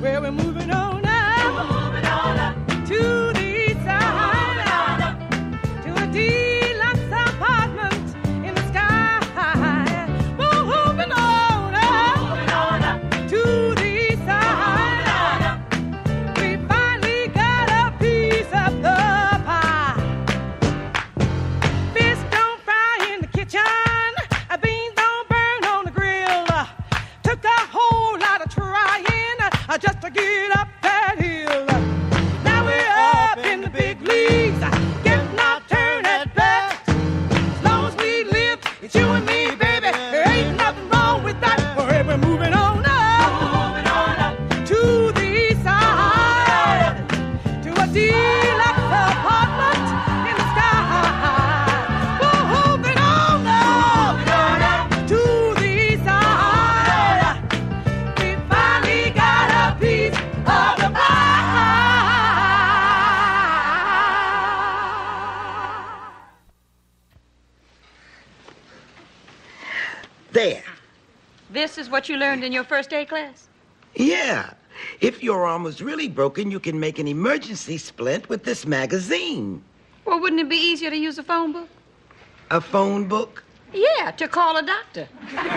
Well, we're moving on up. We're moving on up to the east side, to a deluxe apartment in the sky. We're moving on up to the east side. We finally got a piece of the pie. Fish don't fry in the kitchen. Beans don't burn on the grill. Took a whole lot of trying just to get up that hill. Now we're up in the big leagues, getting our turn at bat. As long as we live, it's you and me, baby. There ain't nothing wrong with that. We're moving on up to the east side, to a deluxe apartment in the sky. We're moving on up to the east side. We finally got a piece of the pie. There. This is what you learned in your first aid class? Yeah. If your arm was really broken, you can make an emergency splint with this magazine. Well, wouldn't it be easier to use a phone book? A phone book? Yeah, to call a doctor.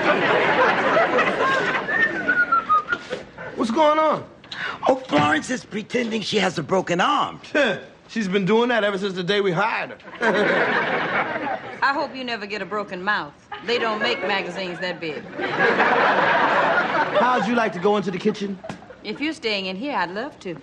What's going on? Oh, Florence is pretending she has a broken arm. She's been doing that ever since the day we hired her. I hope you never get a broken mouth. They don't make magazines that big. How'd you like to go into the kitchen? If you're staying in here, I'd love to.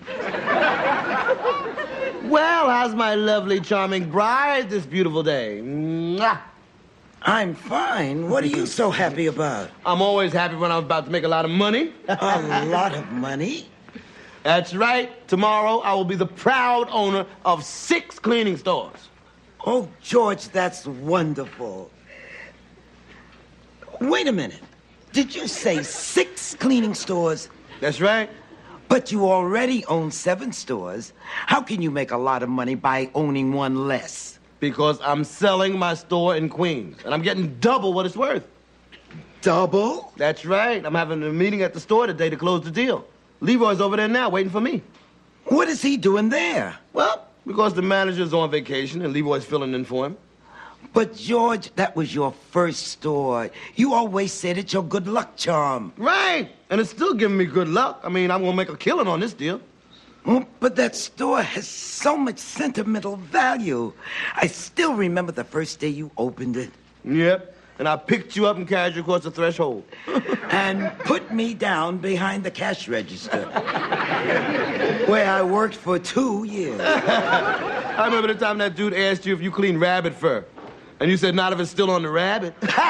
Well, how's my lovely, charming bride this beautiful day? Mwah. I'm fine. What are you so happy about? I'm always happy when I'm about to make a lot of money. A lot of money? That's right. Tomorrow, I will be the proud owner of 6 cleaning stores. Oh, George, that's wonderful. Wait a minute. Did you say 6 cleaning stores? That's right. But you already own 7 stores. How can you make a lot of money by owning one less? Because I'm selling my store in Queens, and I'm getting double what it's worth. Double? That's right. I'm having a meeting at the store today to close the deal. Leroy's over there now, waiting for me. What is he doing there? Well, because the manager's on vacation and Leroy's filling in for him. But, George, that was your first store. You always said it's your good luck charm. Right. And it's still giving me good luck. I mean, I'm going to make a killing on this deal. Oh, but that store has so much sentimental value. I still remember the first day you opened it. Yep. And I picked you up and carried you across the threshold. And put me down behind the cash register, where I worked for 2 years. I remember the time that dude asked you if you clean rabbit fur. And you said not if it's still on the rabbit.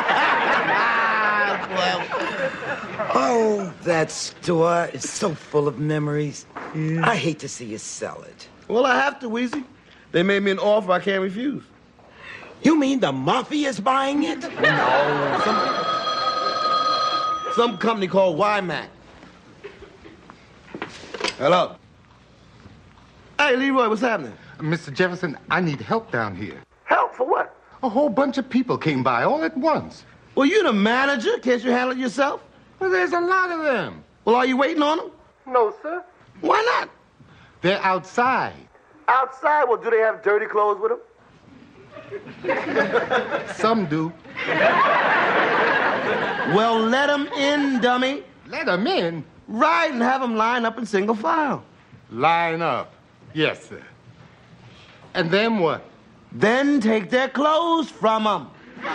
Oh, that store is so full of memories. I hate to see you sell it. Well, I have to, Weezy. They made me an offer I can't refuse. You mean the mafia's buying it? No, some company called YMAC. Hello. Hey, Leroy, what's happening? Mr. Jefferson, I need help down here. Help for what? A whole bunch of people came by all at once. Well, you're the manager. Can't you handle it yourself? Well, there's a lot of them. Well, are you waiting on them? No, sir. Why not? They're outside. Outside? Well, do they have dirty clothes with them? Some do. Well, let them in, dummy. Let them in. Right, and have them line up in single file. Line up. Yes, sir. And then what? Then take their clothes from them.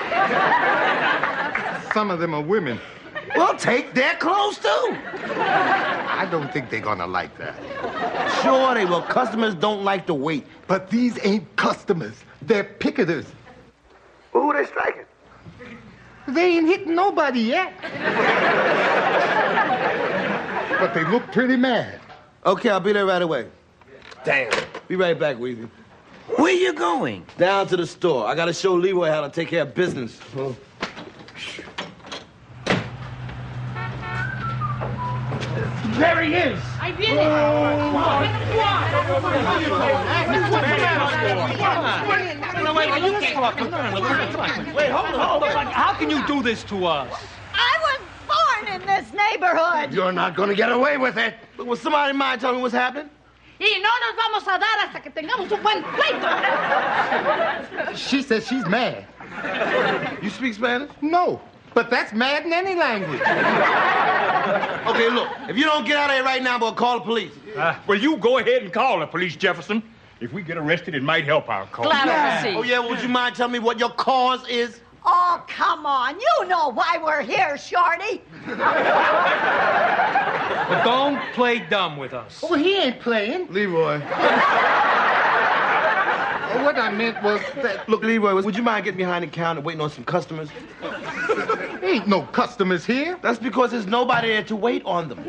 Some of them are women. Well, take their clothes, too. I don't think they're gonna like that. Sure they will. Customers don't like to wait. But these ain't customers. They're picketers. Who they striking? They ain't hitting nobody yet. But they look pretty mad. Okay, I'll be there right away. Damn. Be right back, Weezy. Where you going? Down to the store. I gotta show Leroy how to take care of business. There he is. I did it. Wait, hold on. How can you do this to us? I was born in this neighborhood. You're not going to get away with it. But will somebody mind telling me what's happening? Y no nos vamos a dar hasta que tengamos un buen pleito. She says she's mad. You speak Spanish? No, but that's mad in any language. Okay, look, if you don't get out of here right now, we'll call the police. Well, you go ahead and call the police, Jefferson. If we get arrested, it might help our cause. Glad to see. Oh, yeah, would you mind telling me what your cause is? Oh, come on. You know why we're here, Shorty. But don't play dumb with us. Oh, he ain't playing. Leroy. What I meant was that... Look, Leroy, would you mind getting behind the counter waiting on some customers? Ain't no customers here. That's because there's nobody there to wait on them.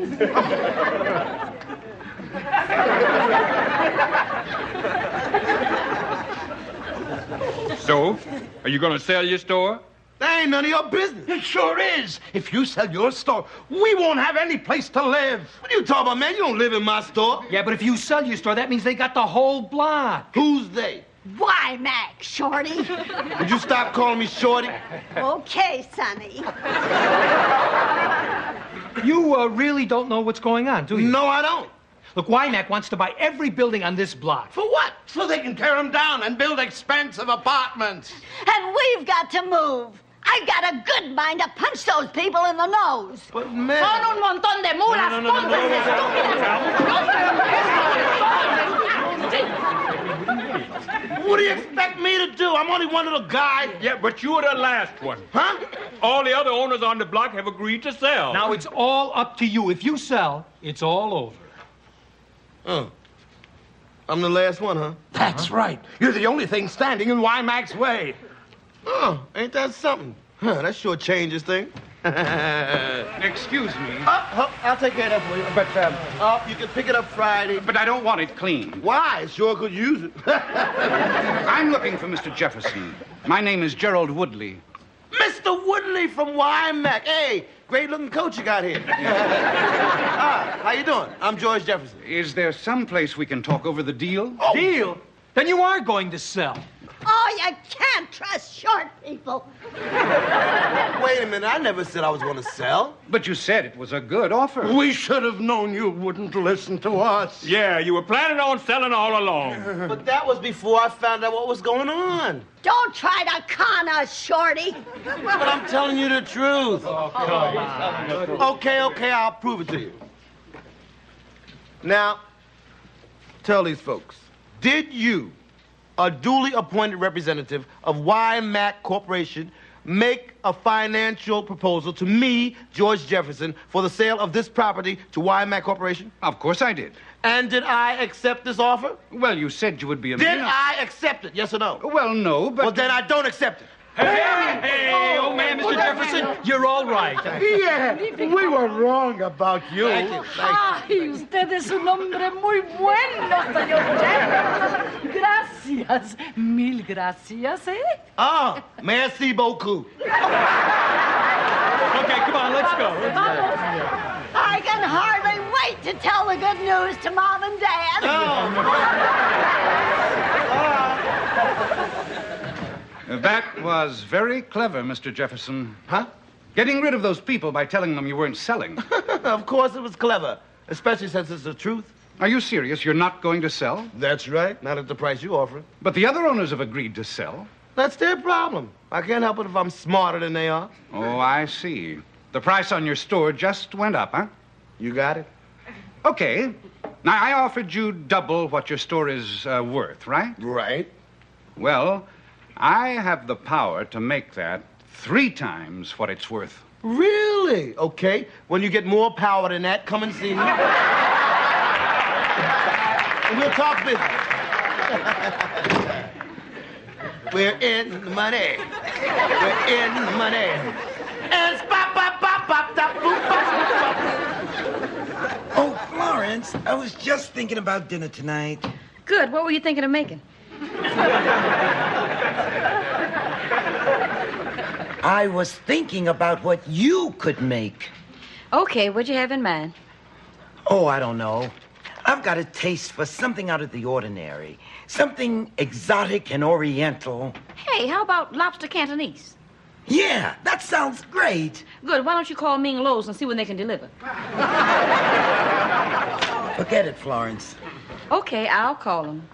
So, are you going to sell your store? That ain't none of your business. It sure is. If you sell your store, we won't have any place to live. What are you talking about, man? You don't live in my store. Yeah, but if you sell your store, that means they got the whole block. Who's they? Why, Mac, Shorty? Would you stop calling me Shorty? Okay, Sonny. You really don't know what's going on, do you? No, I don't. Look, Wymack wants to buy every building on this block. For what? So they can tear them down and build expensive apartments. And we've got to move. I've got a good mind to punch those people in the nose. But, man... Son un montón de mulas, tontas, estúpidas. What do you expect me to do? I'm only one little guy. Yeah, but you're the last one. Huh? All the other owners on the block have agreed to sell. Now, it's all up to you. If you sell, it's all over. I'm the last one, huh? That's right. You're the only thing standing in Wymac's way. Oh, ain't that something? Huh, that sure changes things. Excuse me, I'll take care of that for you. but You can pick it up Friday. but I don't want it clean. Why? Sure could use it. I'm looking for Mr. Jefferson. My name is Gerald Woodley. Mr. Woodley from Wymack. Hey, great-looking coat you got here. How you doing? I'm George Jefferson. Is there some place we can talk over the deal? Oh. Deal? Then you are going to sell. Oh, you can't trust short people. Wait a minute. I never said I was going to sell. But you said it was a good offer. We should have known you wouldn't listen to us. Yeah, you were planning on selling all along. But that was before I found out what was going on. Don't try to con us, Shorty. But I'm telling you the truth. Oh, come on. Okay, I'll prove it to you. Now, tell these folks, did you, a duly appointed representative of Wymack Corporation, make a financial proposal to me, George Jefferson, for the sale of this property to Wymack Corporation? Of course I did. And did I accept this offer? Well, you said you would be a Did I accept it, yes or no? Well, no, but... Well, then I don't accept it. Hey, old man, Mr. Jefferson, you're all right. Yeah, we were wrong about you. Thank you. Ay, usted es un hombre muy bueno, señor Jefferson. Gracias. Mil gracias, eh? Ah, merci beaucoup. Okay, come on, let's go. I can hardly wait to tell the good news to Mom and Dad. That was very clever, Mr. Jefferson. Huh? Getting rid of those people by telling them you weren't selling. Of course it was clever, especially since it's the truth. Are you serious? You're not going to sell? That's right, not at the price you offer. But the other owners have agreed to sell. That's their problem. I can't help it if I'm smarter than they are. Oh, I see. The price on your store just went up, huh? You got it? Okay. Now, I offered you double what your store is worth, right? Right. Well, I have the power to make that 3 times what it's worth. Really? Okay. When you get more power than that, come and see me. And we'll talk business. We're in the money. We're in the money. And spop, pop, pop, pop, pop, boop, pop, pop. Oh, Florence, I was just thinking about dinner tonight. Good. What were you thinking of making? I was thinking about what you could make. Okay, what'd you have in mind? Oh, I don't know. I've got a taste for something out of the ordinary. Something exotic and oriental. Hey, how about lobster Cantonese? Yeah, that sounds great. Good. Why don't you call Ming Lowe's and see when they can deliver? Forget it, Florence. Okay, I'll call them.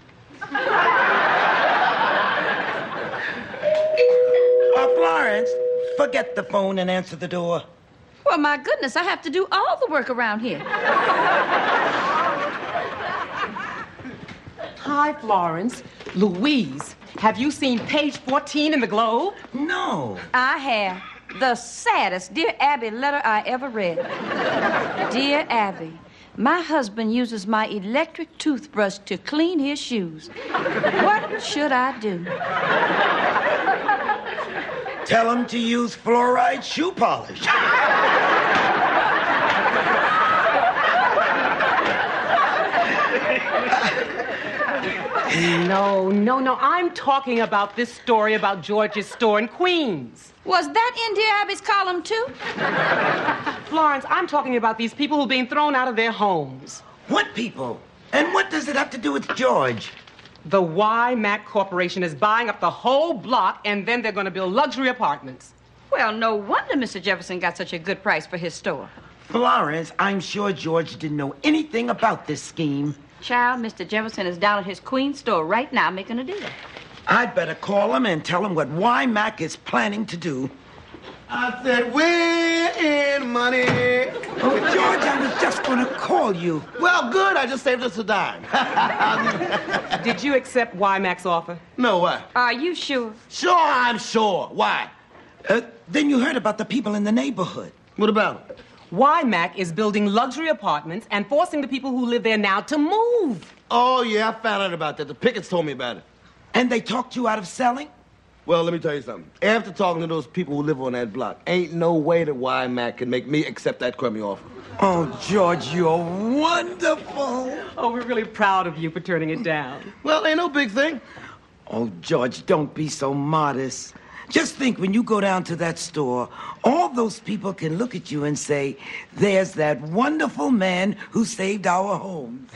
Florence, forget the phone and answer the door. Well, my goodness, I have to do all the work around here. Hi, Florence. Louise, have you seen page 14 in the Globe? No. I have. The saddest Dear Abby letter I ever read. Dear Abby, my husband uses my electric toothbrush to clean his shoes. What should I do? Tell him to use fluoride shoe polish. No. I'm talking about this story about George's store in Queens. Was that in Dear Abby's column, too? Florence, I'm talking about these people who are being thrown out of their homes. What people? And what does it have to do with George? The Y-Mac Corporation is buying up the whole block, and then they're going to build luxury apartments. Well, no wonder Mr. Jefferson got such a good price for his store. Florence, I'm sure George didn't know anything about this scheme. Child, Mr. Jefferson is down at his Queens store right now making a deal. I'd better call him and tell him what Y-Mac is planning to do. I said, we're in money. Oh, George, I was just going to call you. Well, good. I just saved us a dime. Did you accept Y-Mac's offer? No, why? Are you sure? Sure, I'm sure. Why? Then you heard about the people in the neighborhood. What about them? Y-Mac is building luxury apartments and forcing the people who live there now to move. Oh, yeah, I found out about that. The Pickets told me about it. And they talked you out of selling? Well, let me tell you something. After talking to those people who live on that block, ain't no way that Y-Mac can make me accept that crummy offer. Oh, George, you're wonderful. Oh, we're really proud of you for turning it down. Well, ain't no big thing. Oh, George, don't be so modest. Just think, when you go down to that store, all those people can look at you and say, there's that wonderful man who saved our homes.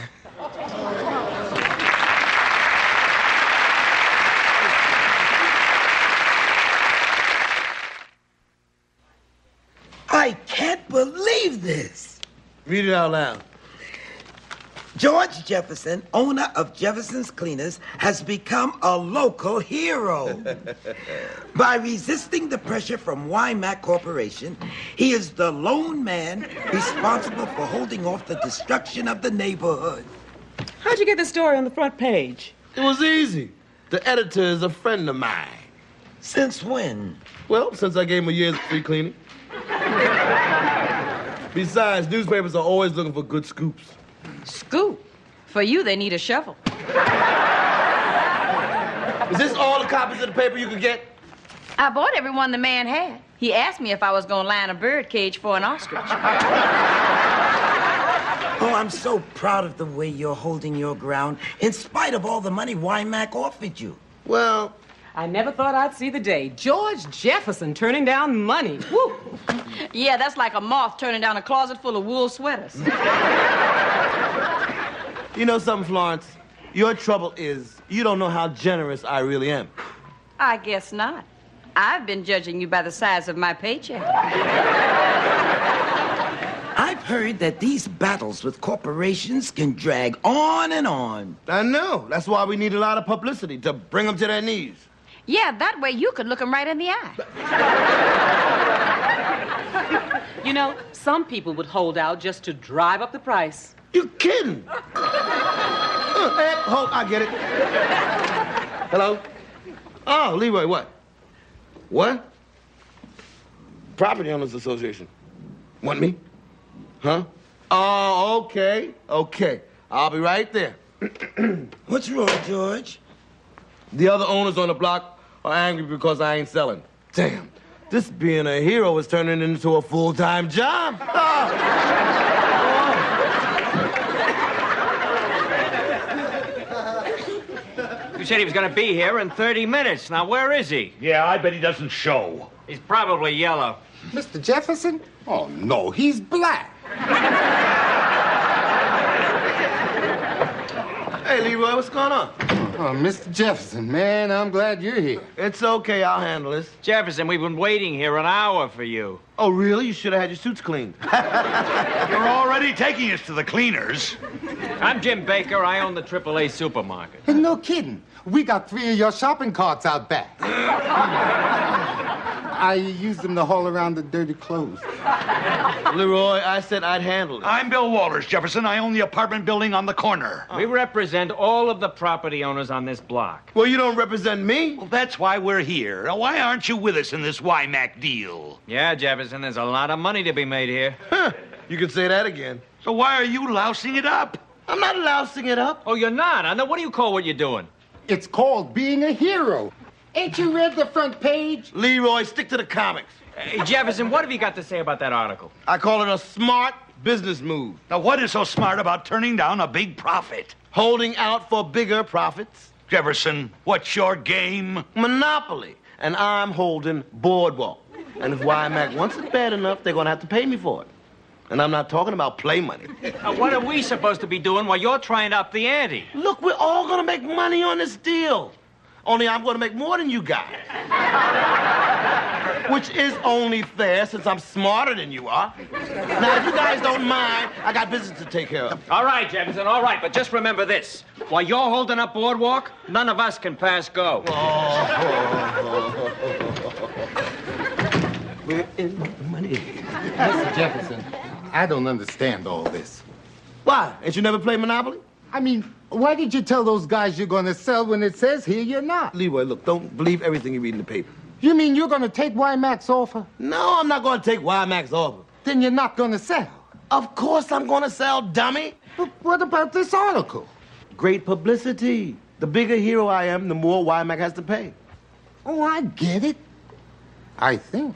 I can't believe this. Read it out loud. George Jefferson, owner of Jefferson's Cleaners, has become a local hero. By resisting the pressure from Y-Mac Corporation, he is the lone man responsible for holding off the destruction of the neighborhood. How'd you get the story on the front page? It was easy. The editor is a friend of mine. Since when? Well, since I gave him a year's free cleaning. Besides, newspapers are always looking for good scoops. Scoop. For you, they need a shovel. Is this all the copies of the paper you could get? I bought every one the man had. He asked me if I was going to line a bird cage for an ostrich. Oh, I'm so proud of the way you're holding your ground, in spite of all the money Y-Mac offered you. Well, I never thought I'd see the day. George Jefferson turning down money. Woo! Yeah, that's like a moth turning down a closet full of wool sweaters. you know something, Florence? Your trouble is you don't know how generous I really am. I guess not. I've been judging you by the size of my paycheck. I've heard that these battles with corporations can drag on and on. I know. That's why we need a lot of publicity, to bring them to their knees. Yeah, that way you could look them right in the eye. You know, some people would hold out just to drive up the price. You kidding? Hold, I get it. Hello? Oh, Leroy, what? What? Property Owners Association. Want me? Huh? Oh, okay. Okay. I'll be right there. What's wrong, George? The other owners on the block are angry because I ain't selling. Damn. This being a hero is turning into a full-time job. You said he was going to be here in 30 minutes. Now, where is he? Yeah, I bet he doesn't show. He's probably yellow. Mr. Jefferson? Oh, no, he's black. Hey, Leroy, what's going on? Oh, Mr. Jefferson, man, I'm glad you're here. It's okay, I'll handle this. Jefferson, we've been waiting here an hour for you. Oh, really? You should have had your suits cleaned. You're already taking us to the cleaners. I'm Jim Baker. I own the AAA supermarket. And no kidding. We got 3 of your shopping carts out back. I used them to haul around the dirty clothes. Leroy, I said I'd handle it. I'm Bill Walters, Jefferson. I own the apartment building on the corner. We represent all of the property owners on this block. Well, you don't represent me. Well, that's why we're here. Now, why aren't you with us in this WIMAC deal? Yeah, Jefferson, there's a lot of money to be made here. Huh. You can say that again. So why are you lousing it up? I'm not lousing it up. Oh, you're not? I know. What do you call what you're doing? It's called being a hero. Ain't you read the front page? Leroy, stick to the comics. Hey, Jefferson, what have you got to say about that article? I call it a smart business move. Now, what is so smart about turning down a big profit? Holding out for bigger profits. Jefferson, what's your game? Monopoly. And I'm holding Boardwalk. And if WIMAC wants it bad enough, they're going to have to pay me for it. And I'm not talking about play money. What are we supposed to be doing while you're trying to up the ante? Look, we're all going to make money on this deal. Only I'm going to make more than you guys. Which is only fair since I'm smarter than you are. Now, if you guys don't mind, I got business to take care of. All right, Jefferson, all right. But just remember this. While you're holding up Boardwalk, none of us can pass go. We're in the money. Mr. Jefferson, I don't understand all this. Why? Ain't you never played Monopoly? I mean, why did you tell those guys you're going to sell when it says here you're not? Leroy, look, don't believe everything you read in the paper. You mean you're going to take WIMAC's offer? No, I'm not going to take WIMAC's offer. Then you're not going to sell. Of course I'm going to sell, dummy. But what about this article? Great publicity. The bigger hero I am, the more WIMAC has to pay. Oh, I get it. I think.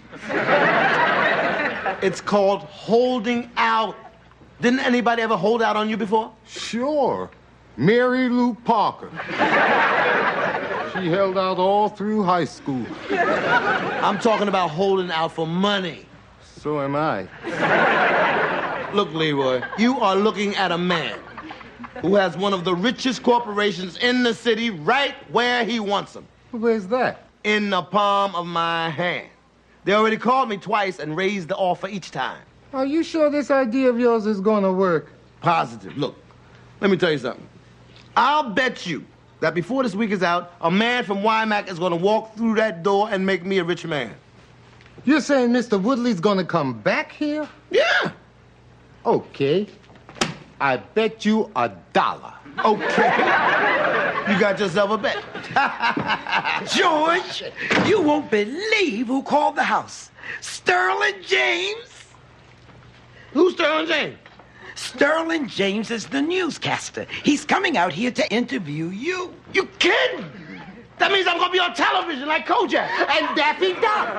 It's called holding out. Didn't anybody ever hold out on you before? Sure. Mary Lou Parker. She held out all through high school. I'm talking about holding out for money. So am I. Look, Leroy, you are looking at a man who has one of the richest corporations in the city right where he wants them. Where's that? In the palm of my hand. They already called me twice and raised the offer each time. Are you sure this idea of yours is going to work? Positive. Look, let me tell you something. I'll bet you that before this week is out, a man from WIMAC is going to walk through that door and make me a rich man. You're saying Mr. Woodley's going to come back here? Yeah. Okay. I bet you $1. Okay. You got yourself a bet. George, you won't believe who called the house. Sterling James. Who's Sterling James? Sterling James is the newscaster. He's coming out here to interview you. You kidding? That means I'm going to be on television like Kojak. And Daffy Duck.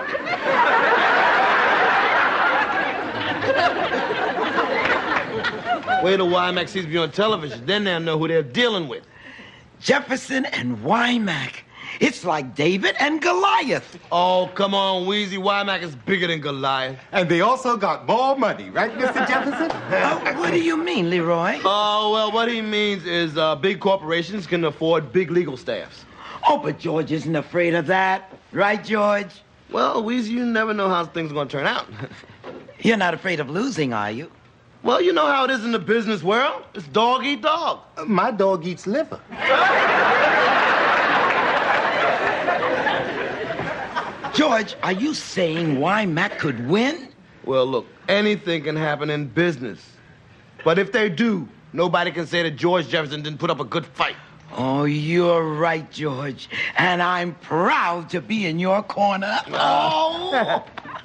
Wait till WIMAC sees me on television. Then they'll know who they're dealing with. Jefferson and WIMAC. It's like David and Goliath. Oh, come on, Wheezy. WIMAC is bigger than Goliath. And they also got more money, right, Mr. Jefferson? What do you mean, Leroy? Oh, well, what he means is big corporations can afford big legal staffs. Oh, but George isn't afraid of that. Right, George? Well, Wheezy, you never know how things are going to turn out. You're not afraid of losing, are you? Well, you know how it is in the business world. It's dog eat dog. My dog eats liver. George, are you saying WIMAC could win? Well, look, anything can happen in business. But if they do, nobody can say that George Jefferson didn't put up a good fight. Oh, you're right, George. And I'm proud to be in your corner. Oh!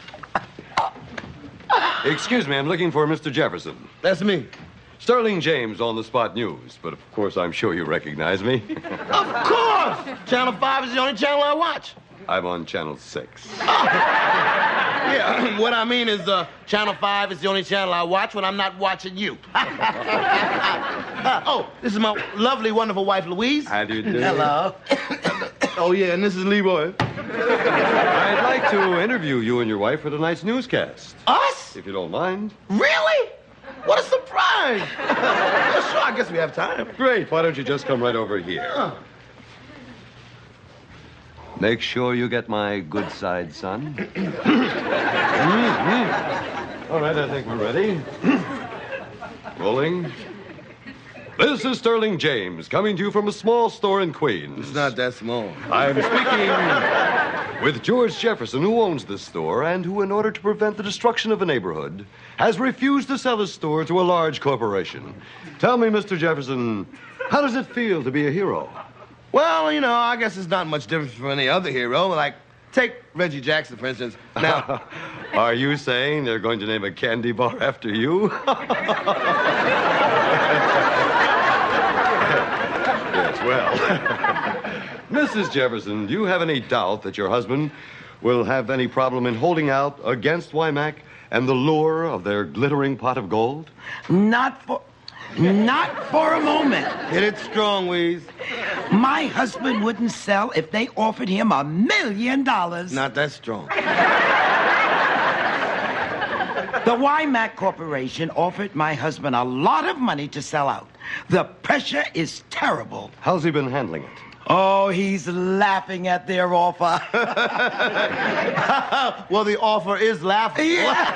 Excuse me, I'm looking for Mr. Jefferson. That's me. Sterling James on the Spot News, but of course I'm sure you recognize me. Of course! Channel 5 is the only channel I watch. I'm on Channel 6. Yeah, what I mean is Channel 5 is the only channel I watch when I'm not watching you. Oh, this is my lovely, wonderful wife, Louise. How do you do? Hello. Oh, yeah, and this is Leroy. I'd like to interview you and your wife for tonight's newscast. Us? If you don't mind. Really? What a surprise! Well, sure, I guess we have time. Great. Why don't you just come right over here? Make sure you get my good side, son. All right, I think we're ready. Rolling. This is Sterling James, coming to you from a small store in Queens. It's not that small. I'm speaking with George Jefferson, who owns this store, and who, in order to prevent the destruction of a neighborhood, has refused to sell his store to a large corporation. Tell me, Mr. Jefferson, how does it feel to be a hero? Well, you know, I guess it's not much different from any other hero. Like, take Reggie Jackson, for instance. Now, are you saying they're going to name a candy bar after you? Yes, well. Mrs. Jefferson, do you have any doubt that your husband will have any problem in holding out against Wymack and the lure of their glittering pot of gold? Not for a moment. Hit it strong, Weeze. My husband wouldn't sell if they offered him $1 million. Not that strong. The Wymack Corporation offered my husband a lot of money to sell out. The pressure is terrible. How's he been handling it? Oh, he's laughing at their offer. Well, the offer is laughable.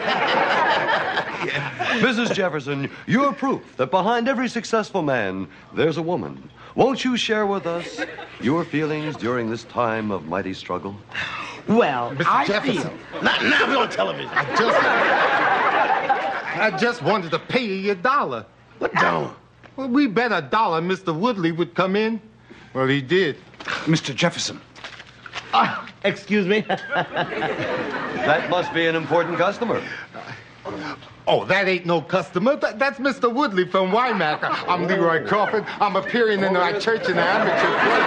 Yeah. Mrs. Jefferson, you're proof that behind every successful man, there's a woman. Won't you share with us your feelings during this time of mighty struggle? Well, Mr. Jefferson. Not now, we're on television. I just wanted to pay you $1. What down? Well, we bet $1 Mr. Woodley would come in. Well, he did. Mr. Jefferson. Excuse me? That must be an important customer. Oh, that ain't no customer. That's Mr. Woodley from Wymack. I'm Leroy Crawford. I'm appearing in our church in the amateur play.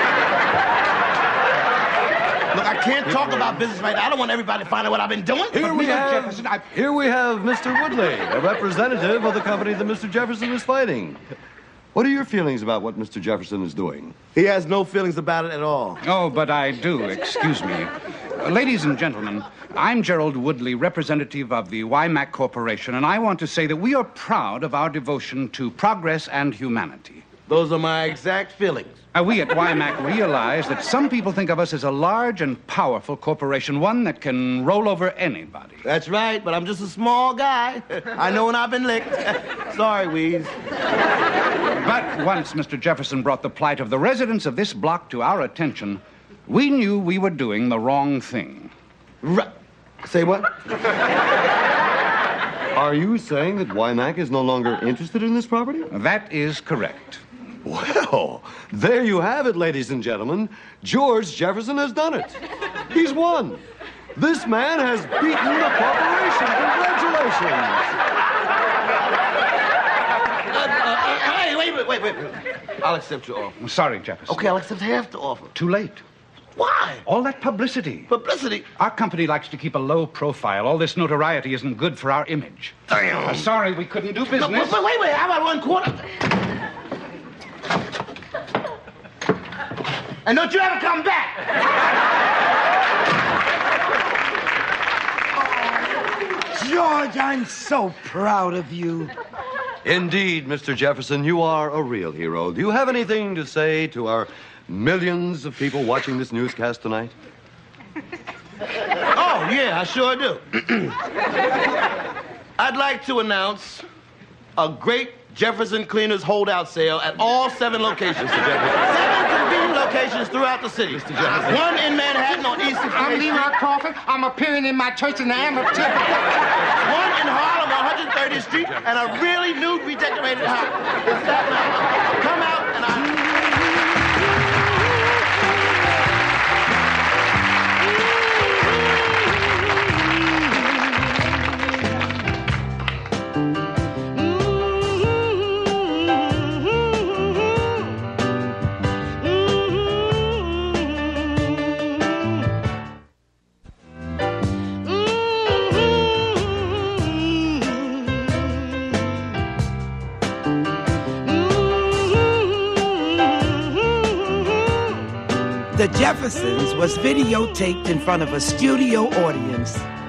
Look, I can't talk about business right now. I don't want everybody to find out what I've been doing. Here we have Mr. Woodley, a representative of the company that Mr. Jefferson is fighting. What are your feelings about what Mr. Jefferson is doing? He has no feelings about it at all. Oh, but I do. Excuse me. Ladies and gentlemen, I'm Gerald Woodley, representative of the Wymack Corporation, and I want to say that we are proud of our devotion to progress and humanity. Those are my exact feelings. We at Wymack realize that some people think of us as a large and powerful corporation, one that can roll over anybody. That's right, but I'm just a small guy. I know when I've been licked. Sorry, Weeze. But once Mr. Jefferson brought the plight of the residents of this block to our attention, we knew we were doing the wrong thing. Say what? Are you saying that Wymack is no longer interested in this property? That is correct. Well, there you have it, ladies and gentlemen. George Jefferson has done it. He's won. This man has beaten the corporation. Congratulations. Wait. I'll accept your offer. Sorry, Jefferson. Okay, I'll accept half the offer. Too late. Why? All that publicity. Publicity? Our company likes to keep a low profile. All this notoriety isn't good for our image. Damn. Sorry, we couldn't do business. No, wait. How about 1/4? And don't you ever come back! George, I'm so proud of you. Indeed, Mr. Jefferson, you are a real hero. Do you have anything to say to our millions of people watching this newscast tonight? Oh, yeah, I sure do. I'd like to announce a great Jefferson Cleaners holdout sale at all 7 locations. Mr. Jefferson. 7 convenient locations throughout the city. Mr. Jefferson. 1 in Manhattan on East 58th I'm Street. Leroy Crawford. I'm appearing in my church in the amateur. 1 in Harlem on 130th Street, and a really new redecorated house. It's that night. Come out and The Jeffersons was videotaped in front of a studio audience.